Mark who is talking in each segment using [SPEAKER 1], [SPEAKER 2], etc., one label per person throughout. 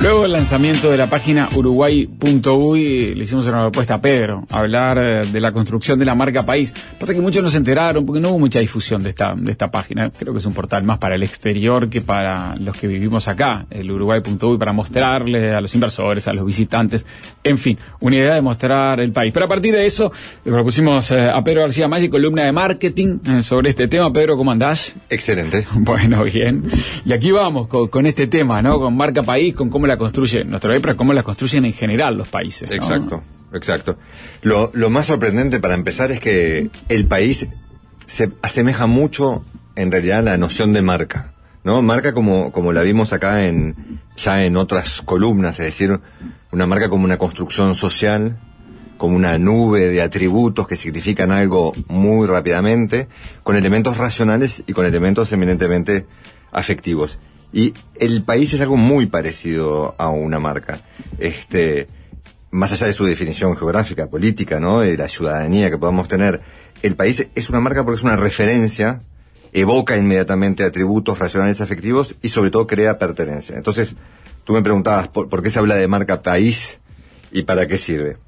[SPEAKER 1] Luego del lanzamiento de la página Uruguay.uy, le hicimos una propuesta a Pedro, hablar de la construcción de la marca país. Pasa que muchos no se enteraron porque no hubo mucha difusión de esta página. Creo que es un portal más para el exterior que para los que vivimos acá, el Uruguay.uy, para mostrarle a los inversores, a los visitantes, en fin, una idea de mostrar el país. Pero a partir de eso, le propusimos a Pedro García Maggi, columna de marketing, sobre este tema. Pedro, ¿cómo andás?
[SPEAKER 2] Excelente.
[SPEAKER 1] Bueno, bien. Y aquí vamos con este tema, ¿no? Con marca país, con cómo la construye nuestro país, pero cómo la construyen en general los países, ¿no?
[SPEAKER 2] Exacto. Lo más sorprendente para empezar es que el país se asemeja mucho, en realidad, a la noción de marca, ¿no? Marca como la vimos acá ya en otras columnas, es decir, una marca como una construcción social, como una nube de atributos que significan algo muy rápidamente, con elementos racionales y con elementos eminentemente afectivos. Y el país es algo muy parecido a una marca. Más allá de su definición geográfica, política, ¿no? De la ciudadanía que podamos tener, el país es una marca porque es una referencia, evoca inmediatamente atributos racionales afectivos y sobre todo crea pertenencia. Entonces, tú me preguntabas ¿por qué se habla de marca país y para qué sirve?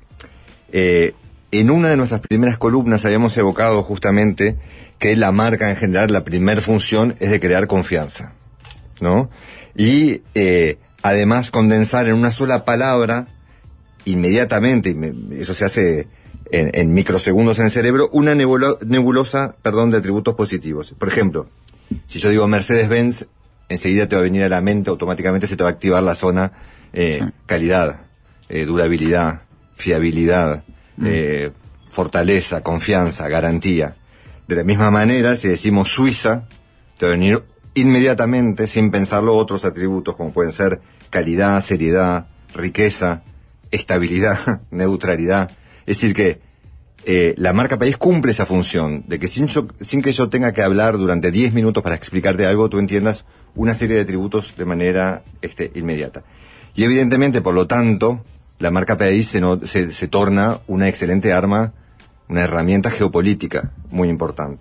[SPEAKER 2] En una de nuestras primeras columnas habíamos evocado justamente que la marca en general, la primera función es de crear confianza, ¿no? Y además condensar en una sola palabra inmediatamente, eso se hace en microsegundos en el cerebro, una nebulosa de atributos positivos. Por ejemplo, si yo digo Mercedes-Benz, enseguida te va a venir a la mente, automáticamente se te va a activar la zona sí. Calidad, durabilidad, fiabilidad, fortaleza, confianza, garantía. De la misma manera, si decimos Suiza, te va a venir inmediatamente, sin pensarlo, otros atributos como pueden ser calidad, seriedad, riqueza, estabilidad, neutralidad. Es decir que la marca país cumple esa función de que sin que yo tenga que hablar durante 10 minutos para explicarte algo, tú entiendas una serie de atributos de manera inmediata. Y evidentemente, por lo tanto, la marca país se torna una excelente arma, una herramienta geopolítica muy importante.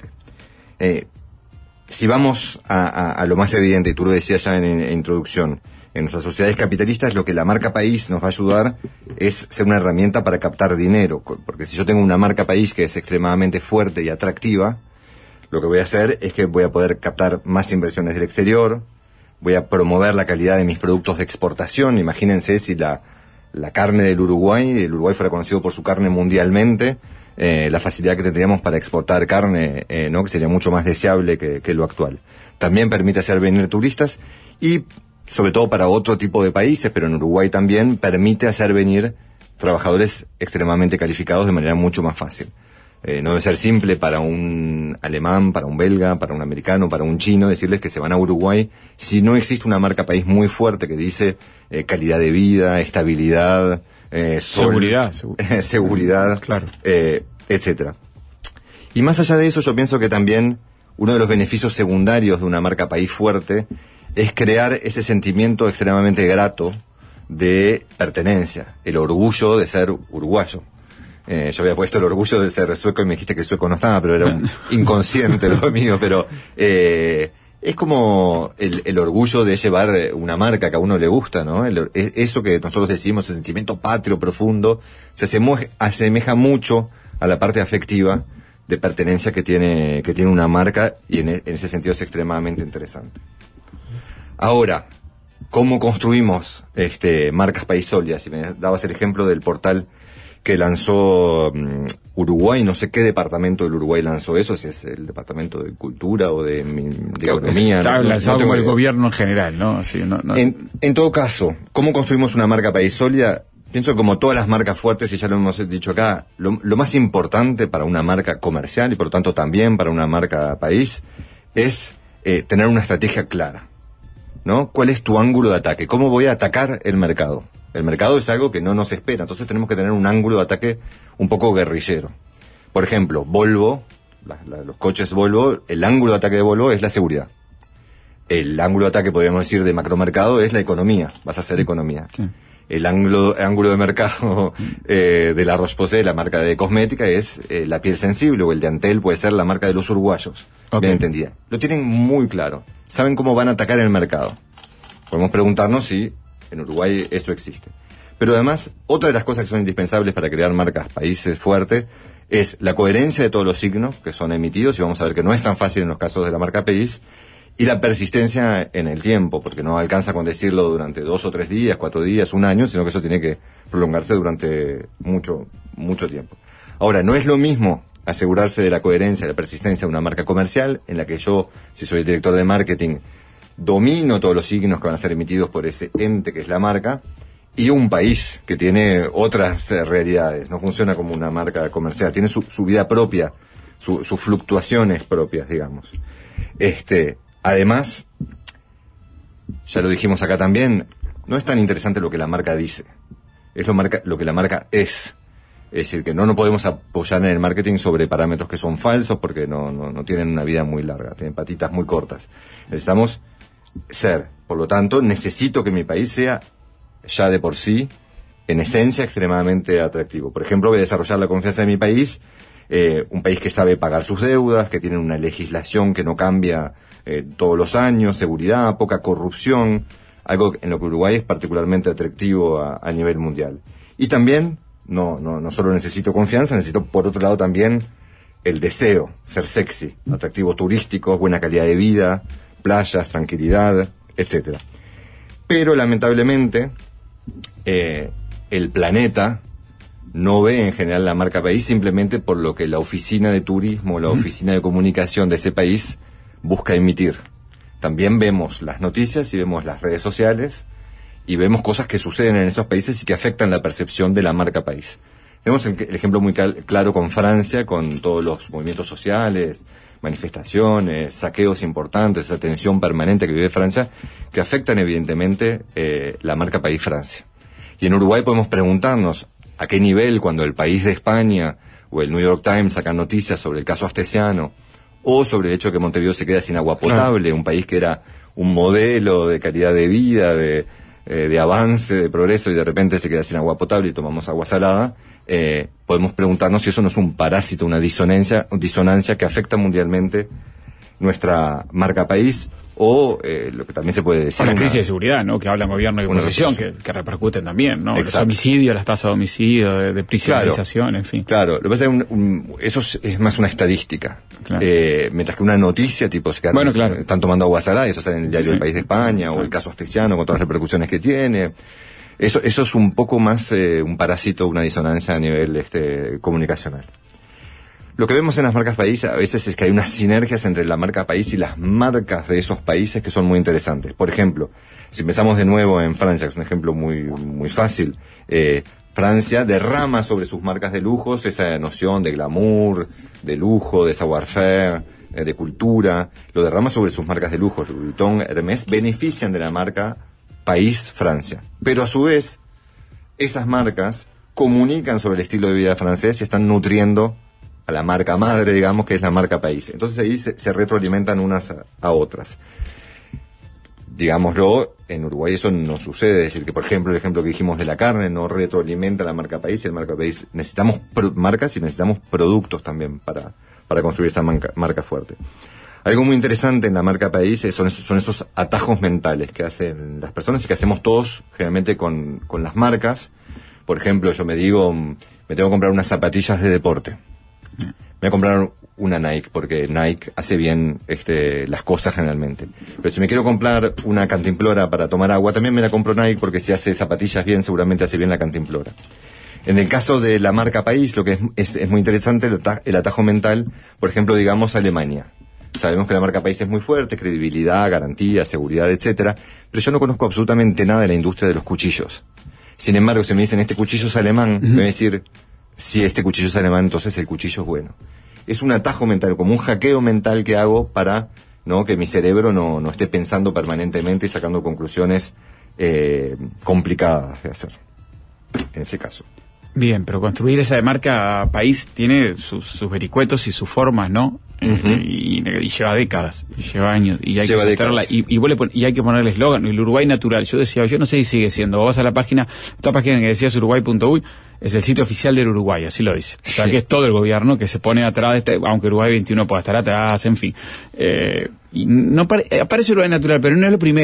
[SPEAKER 2] Si vamos a lo más evidente, y tú lo decías ya en introducción, en nuestras sociedades capitalistas lo que la marca país nos va a ayudar es ser una herramienta para captar dinero, porque si yo tengo una marca país que es extremadamente fuerte y atractiva, lo que voy a hacer es que voy a poder captar más inversiones del exterior, voy a promover la calidad de mis productos de exportación. Imagínense si la carne del Uruguay, el Uruguay fuera conocido por su carne mundialmente, la facilidad que tendríamos para exportar carne, ¿no? Que sería mucho más deseable que lo actual. También permite hacer venir turistas y, sobre todo para otro tipo de países, pero en Uruguay también, permite hacer venir trabajadores extremadamente calificados de manera mucho más fácil. No debe ser simple para un alemán, para un belga, para un americano, para un chino, decirles que se van a Uruguay si no existe una marca país muy fuerte que dice calidad de vida, estabilidad, seguridad,
[SPEAKER 1] claro.
[SPEAKER 2] Etcétera. Y más allá de eso, yo pienso que también uno de los beneficios secundarios de una marca país fuerte es crear ese sentimiento extremadamente grato de pertenencia, el orgullo de ser uruguayo. Yo había puesto el orgullo de ser sueco y me dijiste que sueco no estaba, pero era un inconsciente lo mío, pero es como el orgullo de llevar una marca que a uno le gusta, ¿no? Eso que nosotros decimos, el sentimiento patrio profundo, se asemeja mucho a la parte afectiva de pertenencia que tiene una marca, y en ese sentido es extremadamente interesante. Ahora, ¿cómo construimos marcas país sólidas? Si me dabas el ejemplo del portal que lanzó Uruguay, no sé qué departamento del Uruguay lanzó eso, si es el departamento de cultura o de economía.
[SPEAKER 1] Está lanzado como el gobierno en general, ¿no? Sí, no.
[SPEAKER 2] En todo caso, ¿cómo construimos una marca país sólida? Pienso que como todas las marcas fuertes, y ya lo hemos dicho acá, lo más importante para una marca comercial y por lo tanto también para una marca país es tener una estrategia clara, ¿no? ¿Cuál es tu ángulo de ataque? ¿Cómo voy a atacar el mercado? El mercado es algo que no nos espera, entonces tenemos que tener un ángulo de ataque un poco guerrillero. Por ejemplo, Volvo, los coches Volvo, el ángulo de ataque de Volvo es la seguridad. El ángulo de ataque, podríamos decir, de macromercado es la economía, vas a hacer economía. Sí. El ángulo de mercado de la Roche-Posay, la marca de cosmética, es la piel sensible, o el de Antel puede ser la marca de los uruguayos. Okay. Bien entendida. Lo tienen muy claro. Saben cómo van a atacar el mercado. Podemos preguntarnos si En Uruguay eso existe. Pero además, otra de las cosas que son indispensables para crear marcas países fuertes es la coherencia de todos los signos que son emitidos, y vamos a ver que no es tan fácil en los casos de la marca país, y la persistencia en el tiempo, porque no alcanza con decirlo durante 2 o 3 días, 4 días, 1 año, sino que eso tiene que prolongarse durante mucho tiempo. Ahora, no es lo mismo asegurarse de la coherencia y la persistencia de una marca comercial, en la que yo, si soy director de marketing, domino todos los signos que van a ser emitidos por ese ente que es la marca, y un país que tiene otras realidades, no funciona como una marca comercial, tiene su vida propia, sus fluctuaciones propias, digamos. Además, ya lo dijimos acá también, no es tan interesante lo que la marca dice, es lo que la marca es. Es decir, que no nos podemos apoyar en el marketing sobre parámetros que son falsos, porque no tienen una vida muy larga, tienen patitas muy cortas. Necesitamos ser, por lo tanto, necesito que mi país sea ya de por sí, en esencia, extremadamente atractivo. Por ejemplo, voy a desarrollar la confianza de mi país, un país que sabe pagar sus deudas, que tiene una legislación que no cambia todos los años, seguridad, poca corrupción, algo en lo que Uruguay es particularmente atractivo a nivel mundial. Y también, no solo necesito confianza, necesito por otro lado también el deseo, ser sexy, atractivos turísticos, buena calidad de vida, playas, tranquilidad, etcétera. Pero lamentablemente, el planeta no ve en general la marca país simplemente por lo que la oficina de turismo, la oficina de comunicación de ese país busca emitir. También vemos las noticias y vemos las redes sociales y vemos cosas que suceden en esos países y que afectan la percepción de la marca país. Tenemos el ejemplo muy claro con Francia, con todos los movimientos sociales, manifestaciones, saqueos importantes, esa tensión permanente que vive Francia, que afectan evidentemente la marca país Francia. Y en Uruguay podemos preguntarnos a qué nivel, cuando el País de España o el New York Times sacan noticias sobre el caso Astesiano, o sobre el hecho de que Montevideo se queda sin agua potable, un país que era un modelo de calidad de vida, de avance, de progreso, y de repente se queda sin agua potable y tomamos agua salada, podemos preguntarnos si eso no es un parásito, una disonancia que afecta mundialmente nuestra marca país, o lo que también se puede decir...
[SPEAKER 1] O la crisis de seguridad, ¿no?, que hablan gobierno y oposición, que repercuten también, ¿no? Exacto. Los homicidios, las tasas de homicidio, de prisionización, en fin.
[SPEAKER 2] Claro, lo que pasa es que eso es más una estadística. Claro. Mientras que una noticia, tipo, están tomando agua salada, eso sale en el diario El País de España, o el caso Astesiano, con todas las repercusiones que tiene. Eso es un poco más un parásito, una disonancia a nivel comunicacional. Lo que vemos en las marcas país a veces es que hay unas sinergias entre la marca país y las marcas de esos países que son muy interesantes. Por ejemplo, si empezamos de nuevo en Francia, que es un ejemplo muy fácil, Francia derrama sobre sus marcas de lujos esa noción de glamour, de lujo, de savoir-faire, de cultura, lo derrama sobre sus marcas de lujo. Louis Vuitton, Hermès benefician de la marca país Francia. Pero a su vez, esas marcas comunican sobre el estilo de vida francés y están nutriendo a la marca madre, digamos, que es la marca país. Entonces ahí se retroalimentan unas a otras. Digámoslo, en Uruguay eso no sucede, es decir, que por ejemplo, el ejemplo que dijimos de la carne no retroalimenta la marca país, y el marca país necesitamos marcas y necesitamos productos también para construir esa marca fuerte. Algo muy interesante en la marca país son esos atajos mentales que hacen las personas y que hacemos todos generalmente con las marcas. Por ejemplo, yo me tengo que comprar unas zapatillas de deporte. Me voy a comprar una Nike, porque Nike hace bien las cosas generalmente. Pero si me quiero comprar una cantimplora para tomar agua, también me la compro Nike, porque si hace zapatillas bien, seguramente hace bien la cantimplora. En el caso de la marca país, lo que es muy interesante el atajo mental, por ejemplo, digamos Alemania. Sabemos que la marca país es muy fuerte, credibilidad, garantía, seguridad, etcétera, pero yo no conozco absolutamente nada de la industria de los cuchillos. Sin embargo, si me dicen este cuchillo es alemán, me voy a decir, si este cuchillo es alemán, entonces el cuchillo es bueno. Es un atajo mental, como un hackeo mental que hago para que mi cerebro no esté pensando permanentemente y sacando conclusiones complicadas de hacer, en ese caso.
[SPEAKER 1] Bien, pero construir esa marca país tiene sus vericuetos y sus formas, ¿no? Y lleva décadas, lleva años, y hay que aceptarla, y hay que ponerle eslogan, el Uruguay natural. Yo decía, yo no sé si sigue siendo, vos vas a la página, esta página que decías uruguay.uy, es el sitio oficial del Uruguay, así lo dice. O sea, que es todo el gobierno que se pone atrás de aunque Uruguay 21 pueda estar atrás, en fin. Y no aparece Uruguay natural, pero no es lo primero.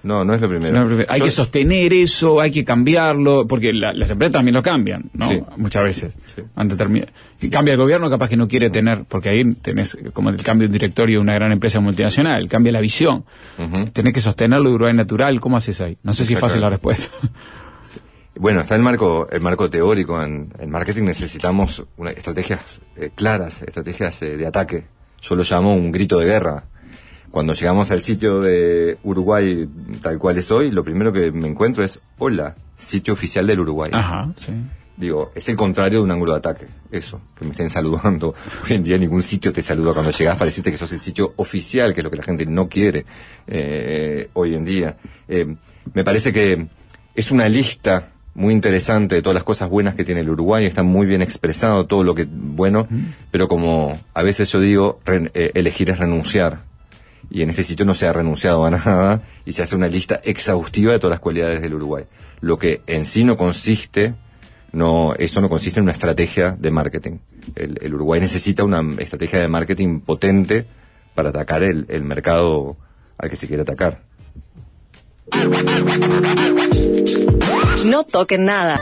[SPEAKER 2] No, no es lo primero.
[SPEAKER 1] Hay que sostener eso, hay que cambiarlo, porque las empresas también lo cambian, ¿no? Sí. Muchas veces. Sí. Cambia el gobierno, capaz que no quiere tener, porque ahí tenés como el cambio de directorio de una gran empresa multinacional, cambia la visión. Tenés que sostenerlo de Uruguay Natural, ¿cómo haces ahí? No sé si es fácil la respuesta.
[SPEAKER 2] Sí. Bueno, está el marco teórico. En marketing necesitamos estrategias claras, estrategias de ataque. Yo lo llamo un grito de guerra. Cuando llegamos al sitio de Uruguay tal cual es hoy, lo primero que me encuentro es, hola, sitio oficial del Uruguay.
[SPEAKER 1] Ajá, sí.
[SPEAKER 2] Digo, es el contrario de un ángulo de ataque, eso, que me estén saludando. Hoy en día ningún sitio te saluda cuando llegas para decirte que sos el sitio oficial, que es lo que la gente no quiere hoy en día. Me parece que es una lista muy interesante de todas las cosas buenas que tiene el Uruguay, está muy bien expresado todo lo que bueno, pero como a veces yo digo, elegir es renunciar. Y en este sitio no se ha renunciado a nada y se hace una lista exhaustiva de todas las cualidades del Uruguay. Lo que en sí no consiste en una estrategia de marketing. El Uruguay necesita una estrategia de marketing potente para atacar el mercado al que se quiere atacar.
[SPEAKER 3] No toquen nada.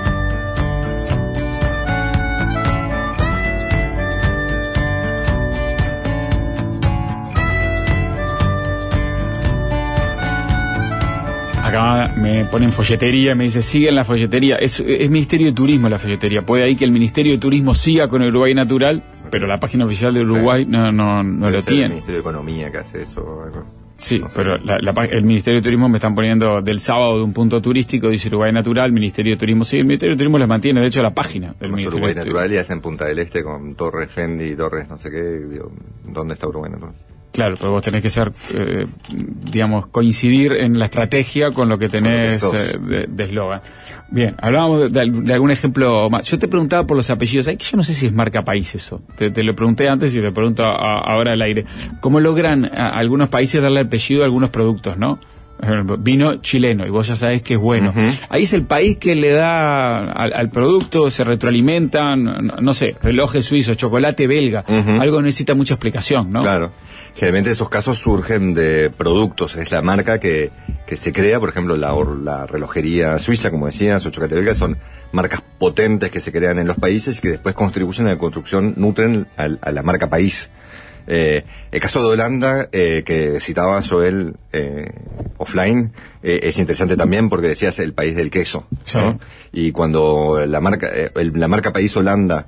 [SPEAKER 1] Acá me ponen folletería, me dice, sigue en la folletería. Es Ministerio de Turismo la folletería. Puede ahí que el Ministerio de Turismo siga con el Uruguay Natural, pero la página oficial de Uruguay no lo tiene.
[SPEAKER 2] El Ministerio de Economía que hace eso.
[SPEAKER 1] Sí, no sé. Pero el Ministerio de Turismo me están poniendo del sábado de un punto turístico, dice Uruguay Natural, Ministerio de Turismo sí, el Ministerio de Turismo les mantiene, de hecho, la página del Ministerio
[SPEAKER 2] Uruguay Natural y hacen Punta del Este con Torres Fendi, Torres no sé qué, digo, ¿dónde está Uruguay Natural?
[SPEAKER 1] Claro, pero vos tenés que ser, digamos, coincidir en la estrategia con lo que tenés de eslogan. Bien, hablábamos de algún ejemplo más. Yo te preguntaba por los apellidos. Ay, que yo no sé si es marca país eso. Te lo pregunté antes y te pregunto ahora al aire. ¿Cómo logran algunos países darle apellido a algunos productos, no? Vino chileno, y vos ya sabés que es bueno. Ahí es el país que le da al producto, se retroalimentan, no sé, relojes suizos, chocolate belga. Algo necesita mucha explicación, ¿no?
[SPEAKER 2] Claro. Generalmente esos casos surgen de productos, es la marca que se crea, por ejemplo, la relojería suiza, como decías, o chocolate belga, son marcas potentes que se crean en los países y que después contribuyen a la construcción, nutren a la marca país. El caso de Holanda, que citaba Joel offline, es interesante también porque decías el país del queso, ¿no? Y cuando la marca país Holanda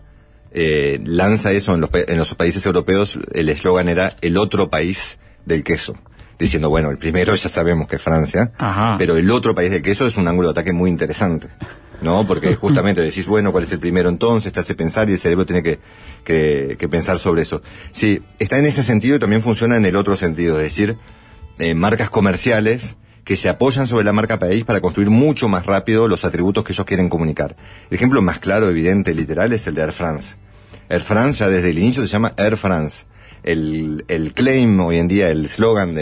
[SPEAKER 2] lanza eso en los países europeos, el eslogan era el otro país del queso, diciendo, bueno, el primero ya sabemos que es Francia, pero el otro país del queso es un ángulo de ataque muy interesante, ¿no? Porque justamente decís, bueno, ¿cuál es el primero entonces? Te hace pensar y el cerebro tiene que pensar sobre eso. Sí, está en ese sentido y también funciona en el otro sentido, es decir, marcas comerciales que se apoyan sobre la marca país para construir mucho más rápido los atributos que ellos quieren comunicar. El ejemplo más claro, evidente, literal, es el de Air France. Air France ya desde el inicio se llama Air France. El claim hoy en día, el slogan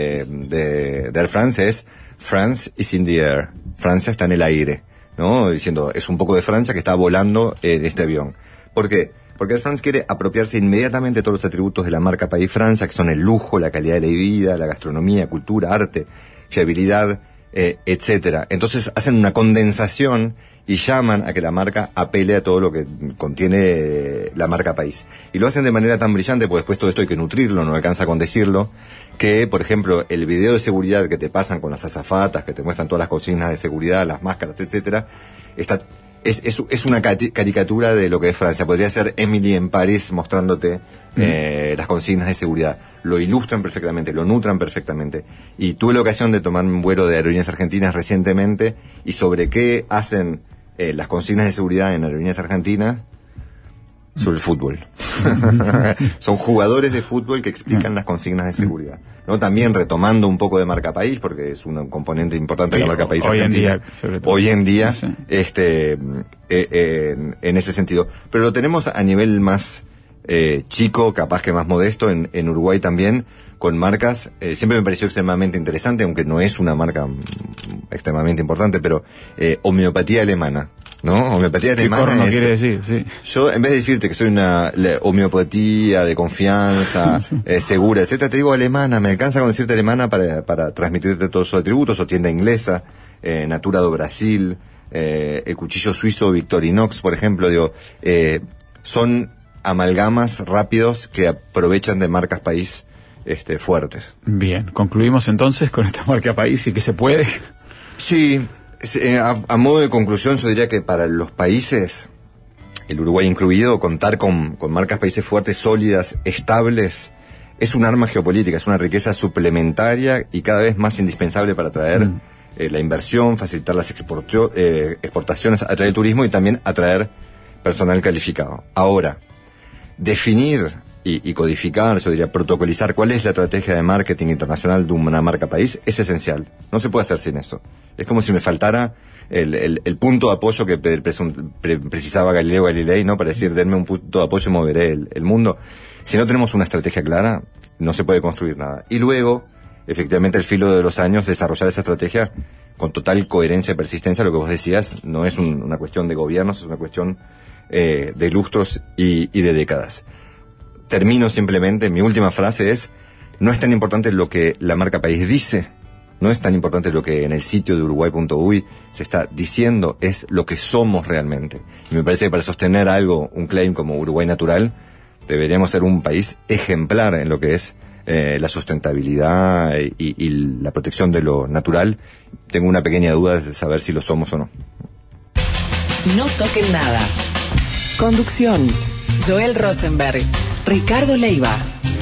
[SPEAKER 2] de Air France es France is in the air. Francia está en el aire, ¿no? Diciendo, es un poco de Francia que está volando en este avión. ¿Por qué? Porque Air France quiere apropiarse inmediatamente de todos los atributos de la marca país Francia, que son el lujo, la calidad de la vida, la gastronomía, cultura, arte, fiabilidad, etcétera. Entonces hacen una condensación y llaman a que la marca apele a todo lo que contiene la marca país. Y lo hacen de manera tan brillante, porque después todo esto hay que nutrirlo, no alcanza con decirlo, que, por ejemplo, el video de seguridad que te pasan con las azafatas, que te muestran todas las consignas de seguridad, las máscaras, etcétera, es una caricatura de lo que es Francia. Podría ser Emily en París mostrándote las consignas de seguridad. Lo ilustran perfectamente, lo nutran perfectamente. Y tuve la ocasión de tomar un vuelo de Aerolíneas Argentinas recientemente, y sobre qué hacen las consignas de seguridad en Aerolíneas Argentinas, sobre el fútbol. Son jugadores de fútbol que explican las consignas de seguridad, ¿no? También retomando un poco de marca país, porque es un componente importante de la marca país argentina. Hoy en día, sí. En ese sentido. Pero lo tenemos a nivel más chico, capaz que más modesto, en Uruguay también, con marcas, siempre me pareció extremadamente interesante, aunque no es una marca extremadamente importante, pero homeopatía alemana. ¿no? Homeopatía alemana
[SPEAKER 1] corno quiere decir, sí.
[SPEAKER 2] Yo, en vez de decirte que soy una homeopatía de confianza, segura, etcétera, te digo alemana. Me alcanza con decirte alemana para transmitirte todos sus atributos, o tienda inglesa, Natura do Brasil, el cuchillo suizo Victorinox, por ejemplo, digo, son amalgamas rápidos que aprovechan de marcas país fuertes.
[SPEAKER 1] Bien, concluimos entonces con esta marca país y que se puede.
[SPEAKER 2] Sí, a modo de conclusión yo diría que para los países, el Uruguay incluido, contar con marcas países fuertes, sólidas, estables, es un arma geopolítica, es una riqueza suplementaria y cada vez más indispensable para atraer la inversión, facilitar las exportaciones, atraer el turismo y también atraer personal calificado. Ahora, definir y codificar, yo diría protocolizar cuál es la estrategia de marketing internacional de una marca país es esencial. No se puede hacer sin eso. Es como si me faltara el punto de apoyo que precisaba Galileo Galilei, ¿no? Para decir, denme un punto de apoyo y moveré el mundo. Si no tenemos una estrategia clara, no se puede construir nada. Y luego, efectivamente, al filo de los años, desarrollar esa estrategia con total coherencia y persistencia. Lo que vos decías no es una cuestión de gobiernos, es una cuestión de lustros y de décadas. Termino simplemente, mi última frase es, no es tan importante lo que la marca país dice, no es tan importante lo que en el sitio de uruguay.uy se está diciendo, es lo que somos realmente. Y me parece que para sostener algo, un claim como Uruguay Natural, deberíamos ser un país ejemplar en lo que es la sustentabilidad y la protección de lo natural. Tengo una pequeña duda de saber si lo somos o no.
[SPEAKER 3] No toquen nada. Conducción: Joel Rosenberg, Ricardo Leiva.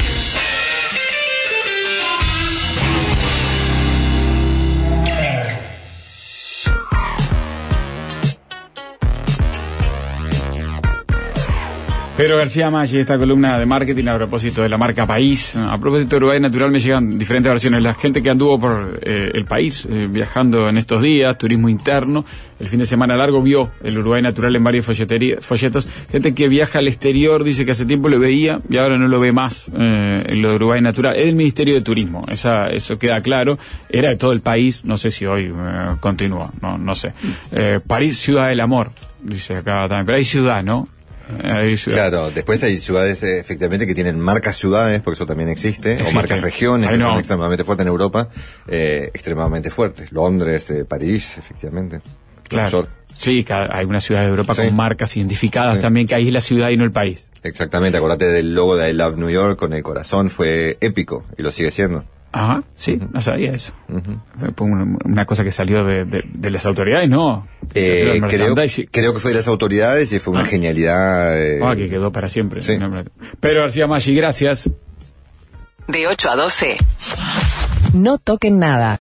[SPEAKER 1] Pedro García Maggi, esta columna de marketing a propósito de la marca País. A propósito de Uruguay Natural me llegan diferentes versiones. La gente que anduvo por el país viajando en estos días, turismo interno, el fin de semana largo vio el Uruguay Natural en varios folletos. Gente que viaja al exterior dice que hace tiempo lo veía y ahora no lo ve más, en lo de Uruguay Natural. Es del Ministerio de Turismo, eso queda claro. Era de todo el país, no sé si hoy continúa, no sé. París, ciudad del amor, dice acá también, pero hay ciudad, ¿no?
[SPEAKER 2] Claro, después hay ciudades efectivamente que tienen marcas ciudades, porque eso también existe, o marcas regiones que son extremadamente fuertes en Europa, extremadamente fuertes. Londres, París, efectivamente.
[SPEAKER 1] Claro. Sí, hay una ciudad de Europa con marcas identificadas también, que ahí es la ciudad y no el país.
[SPEAKER 2] Exactamente, acordate del logo de I Love New York con el corazón, fue épico y lo sigue siendo.
[SPEAKER 1] Ajá, sí, no sabía eso. Fue una cosa que salió de las autoridades, ¿no?
[SPEAKER 2] Creo que fue de las autoridades y fue una genialidad.
[SPEAKER 1] Que quedó para siempre.
[SPEAKER 2] Sí.
[SPEAKER 1] Pero García Maggi, gracias.
[SPEAKER 3] De 8 a 12. No toquen nada.